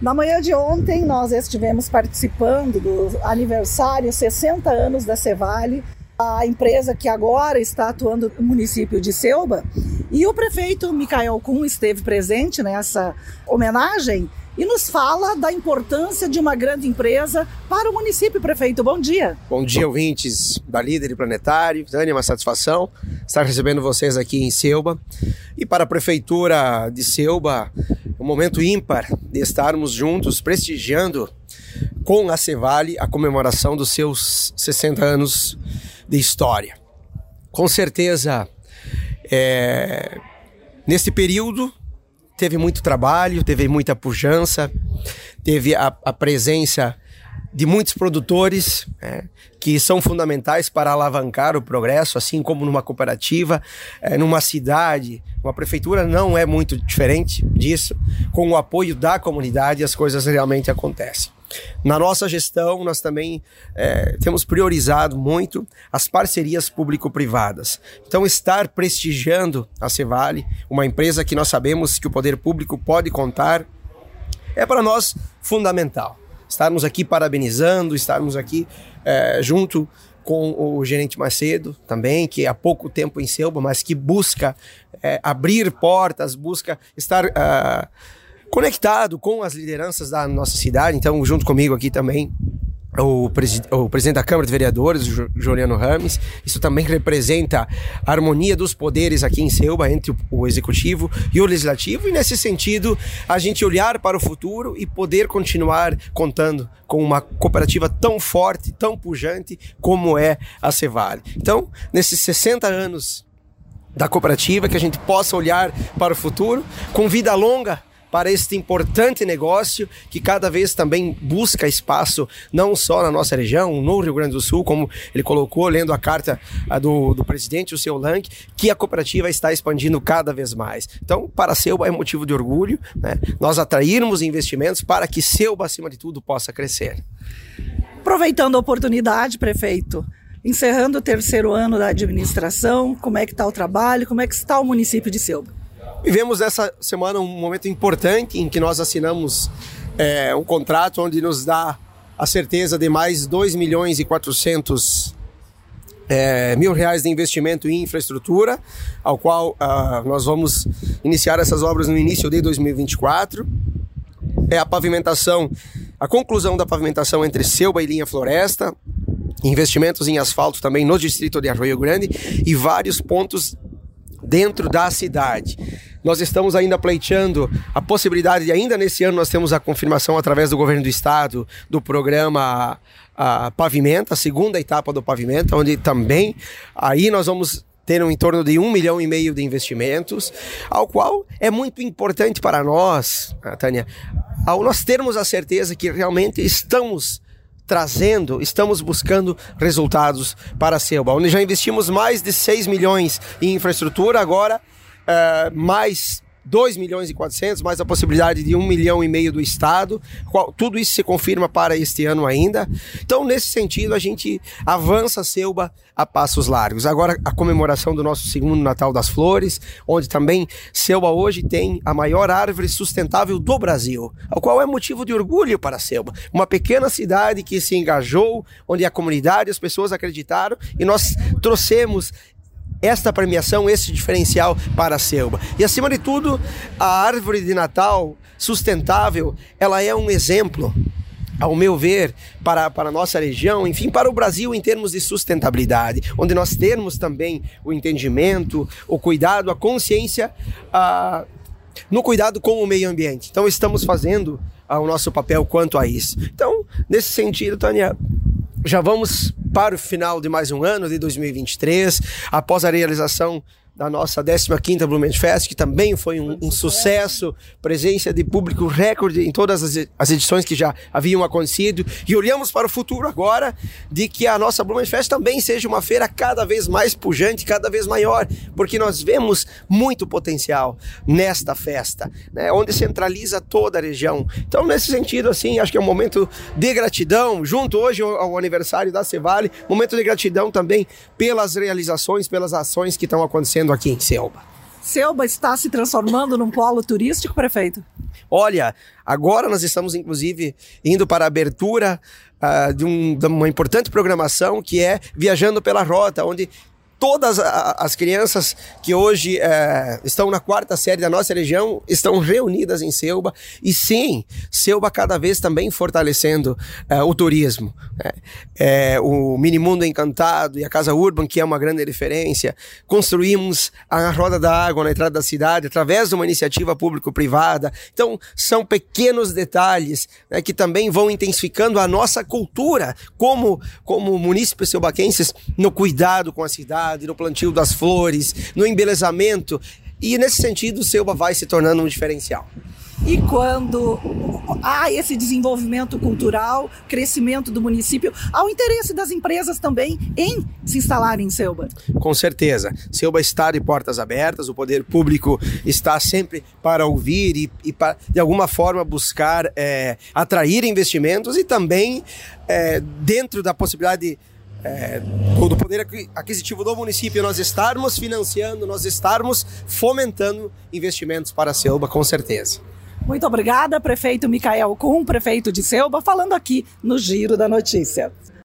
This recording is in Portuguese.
Na manhã de ontem, nós estivemos participando do aniversário 60 anos da Cevale, a empresa que agora está atuando no município de Ceúba. E o prefeito Michael Kuhn esteve presente nessa homenagem e nos fala da importância de uma grande empresa para o município. Prefeito, bom dia. Bom dia, ouvintes da Líder Planetário. Tânia, uma satisfação estar recebendo vocês aqui em Ceúba. E para a Prefeitura de Ceúba, um momento ímpar de estarmos juntos prestigiando com a Cevale a comemoração dos seus 60 anos de história. Com certeza, nesse período, teve muito trabalho, teve muita pujança, teve a presença de muitos produtores que são fundamentais para alavancar o progresso, assim como numa cooperativa, numa cidade, uma prefeitura não é muito diferente disso. Com o apoio da comunidade, as coisas realmente acontecem. Na nossa gestão, nós também temos priorizado muito as parcerias público-privadas. Então, estar prestigiando a Cevale, uma empresa que nós sabemos que o poder público pode contar, é para nós fundamental. Estarmos aqui parabenizando, estarmos aqui junto com o gerente Macedo também, que há pouco tempo em Ceúba, mas que busca abrir portas, busca estar conectado com as lideranças da nossa cidade. Então, junto comigo aqui também, o presidente da Câmara de Vereadores, o Juliano Rames. Isso também representa a harmonia dos poderes aqui em Ceúba, entre o Executivo e o Legislativo. E nesse sentido, a gente olhar para o futuro e poder continuar contando com uma cooperativa tão forte, tão pujante como é a Cevale. Então, nesses 60 anos da cooperativa, que a gente possa olhar para o futuro com vida longa, para este importante negócio que cada vez também busca espaço, não só na nossa região, no Rio Grande do Sul, como ele colocou, lendo a carta do presidente, o seu Lank, que a cooperativa está expandindo cada vez mais. Então, para a Ceúba é motivo de orgulho, né? Nós atrairmos investimentos para que Ceúba, acima de tudo, possa crescer. Aproveitando a oportunidade, prefeito, encerrando o 3º ano da administração, como é que está o trabalho, como é que está o município de Ceúba? Vivemos essa semana um momento importante em que nós assinamos um contrato onde nos dá a certeza de mais 2.400.000 reais de investimento em infraestrutura, ao qual nós vamos iniciar essas obras no início de 2024. A pavimentação, a conclusão da pavimentação entre Ceúba e Linha Floresta, investimentos em asfalto também no distrito de Arroio Grande e vários pontos dentro da cidade. Nós estamos ainda pleiteando a possibilidade de, ainda nesse ano, nós temos a confirmação através do governo do estado do programa Pavimenta, a segunda etapa do Pavimenta, onde também aí nós vamos ter em torno de 1,5 milhão de investimentos, ao qual é muito importante para nós, Tânia, ao nós termos a certeza que realmente estamos buscando resultados para a Ceúba, onde já investimos mais de 6 milhões em infraestrutura, agora mais 2.400.000, mais a possibilidade de 1,5 milhão do Estado, tudo isso se confirma para este ano ainda. Então, nesse sentido, a gente avança a Ceúba a passos largos. Agora, a comemoração do nosso segundo Natal das Flores, onde também Ceúba hoje tem a maior árvore sustentável do Brasil, o qual é motivo de orgulho para a Ceúba. Uma pequena cidade que se engajou, onde a comunidade, as pessoas acreditaram, e nós trouxemos esta premiação, esse diferencial para a Ceúba. E acima de tudo, a árvore de Natal sustentável, ela é um exemplo, ao meu ver, para a nossa região, enfim, para o Brasil em termos de sustentabilidade, onde nós temos também o entendimento, o cuidado, a consciência no cuidado com o meio ambiente. Então estamos fazendo o nosso papel quanto a isso. Então, nesse sentido, Tânia, já vamos para o final de mais um ano, de 2023, após a realização da nossa 15ª Blumenfest, que também foi um sucesso, presença de público recorde em todas as edições que já haviam acontecido, e olhamos para o futuro agora de que a nossa Blumenfest também seja uma feira cada vez mais pujante, cada vez maior, porque nós vemos muito potencial nesta festa, né, onde centraliza toda a região. Então, nesse sentido, assim, acho que é um momento de gratidão, junto hoje ao aniversário da Cevale, momento de gratidão também pelas realizações, pelas ações que estão acontecendo aqui em Ceúba. Selba está se transformando num polo turístico, prefeito? Olha, agora nós estamos, inclusive, indo para a abertura de uma importante programação que é Viajando pela Rota, onde todas as crianças que hoje estão na 4ª série da nossa região estão reunidas em Selba. E sim, Selba cada vez também fortalecendo o turismo. O Minimundo Encantado e a Casa Urban, que é uma grande referência. Construímos a Roda da Água na entrada da cidade através de uma iniciativa público-privada. Então, são pequenos detalhes, né, que também vão intensificando a nossa cultura como munícipes selbaquenses no cuidado com a cidade, no plantio das flores, no embelezamento, e nesse sentido o Selba vai se tornando um diferencial. E quando há esse desenvolvimento cultural, crescimento do município, há o interesse das empresas também em se instalarem em Selba? Com certeza. Selba está de portas abertas, o poder público está sempre para ouvir e para, de alguma forma, buscar atrair investimentos e também, dentro da possibilidade do poder aquisitivo do município, nós estarmos financiando, nós estarmos fomentando investimentos para a Selba, com certeza. Muito obrigada, prefeito Micael Kuhn, prefeito de Selba, falando aqui no Giro da Notícia.